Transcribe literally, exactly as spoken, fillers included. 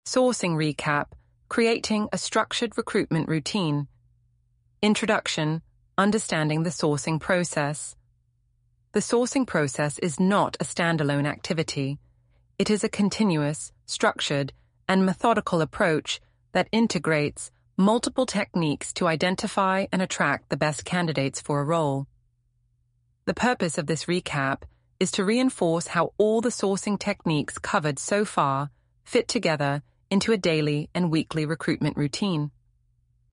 Sourcing recap, creating a structured recruitment routine. Introduction, understanding the sourcing process. The sourcing process is not a standalone activity. It is a continuous, structured, and methodical approach that integrates multiple techniques to identify and attract the best candidates for a role. The purpose of this recap is to reinforce how all the sourcing techniques covered so far fit together into a daily and weekly recruitment routine.